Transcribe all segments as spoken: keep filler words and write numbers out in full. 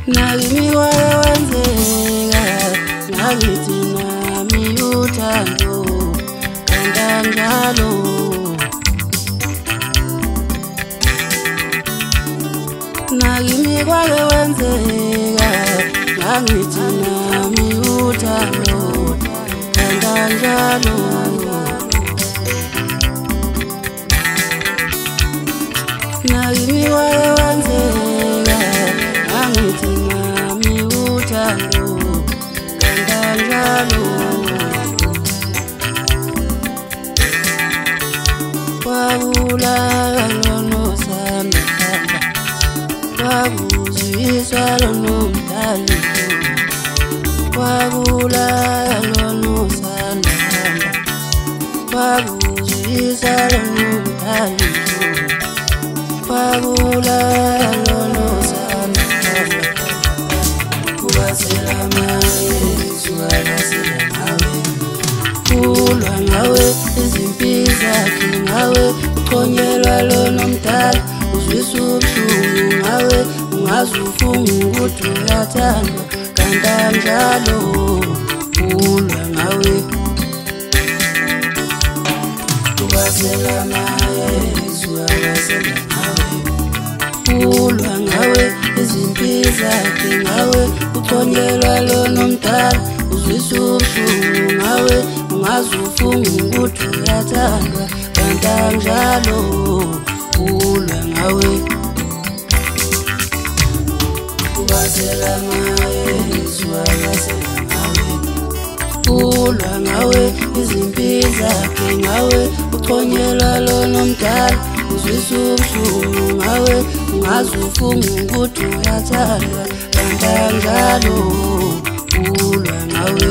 Nakimi kwake wenzeka ngakithi nami uthando kanjalo. Nakimi kwake wenzeka ngakithi nami uthando kanjalo. Nakimi kwake wenzeka ngakithi nami uthando kanjalo. Kwabulala lonosana hamba, kwakuzwiswa lonomdali. Kwabulala lonosana hamba, kwakuzwiswa lonomdali. Kwabulala lonosana hamba, kubasela mayezu abasela ngawe. Kulwa ngawe izimpi zakhe ngawe, uxhonyelwa lonomdala uzwisa ubuhlungu ngawe. Ungaze ufunge ukuthi uyathandwa kanjalo. Kulwa ngawe kubasela mayezu abasela ngawe. Kulwa ngawe izimpi zakhe ngawe, uxhonyelwa lonomdala uzwisa ubuhlungu ngawe. Ungaze ufunge ukuthi uyathandwa kanjalo. Kulwa ngawe kubasela mayezu abasela ngawe. Kulwa ngawe izimpi zakhe ngawe, uxhonyelwa lonomdala uzwisa ubuhlungu ngawe. Ungaze ufunge ukuthi uyathandwa kanjalo. Kulwa ngawe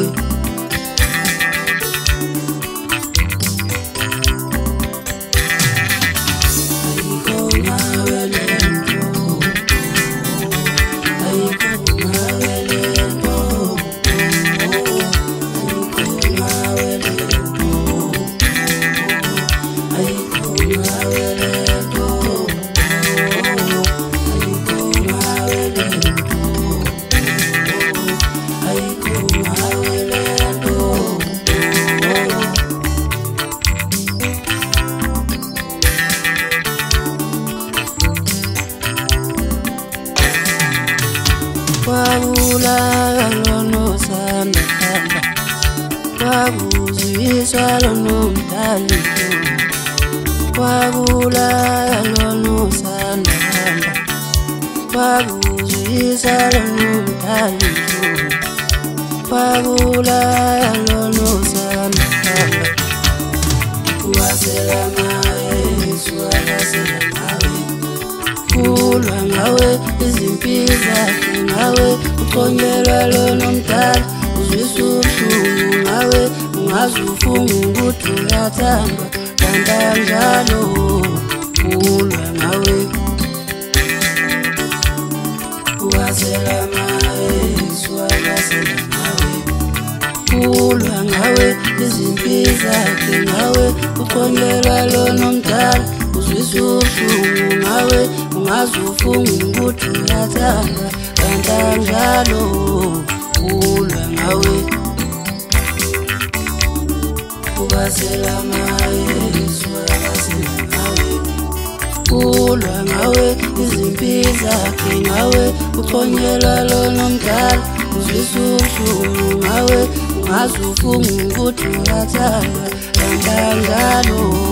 kwabulala lonosana hamba, kwakuzwiswa lonomdali. Kwabulala lonosana hamba, kwakuzwiswa lonomdali. Kwabulala lonosana hamba, kubasela mayezu abasela ngawe. Kulwa ngawe izimpi zakhe ngawe, uxhonyelwa lonomdala uzwisa ubuhlungu ngawe. Ungaze ufunge ukuthi uyathandwa kanjalo. Kulwa ngawe kubasela mayezu abasela ngawe. Kulwa ngawe izimpi zakhe ngawe, uxhonyelwa lonomdala uzwisa ubuhlungu ngawe. Ungaze ufunge ukuthi uyathandwa kanjalo. Kulwa ngawe kubasela mayezu abasela ngawe. Kulwa ngawe izimpi zakhe ngawe, uxhonyelwa lonomdala uzwisa ubuhlungu ngawe. Ungaze ufunge ukuthi uyathandwa kanjalo.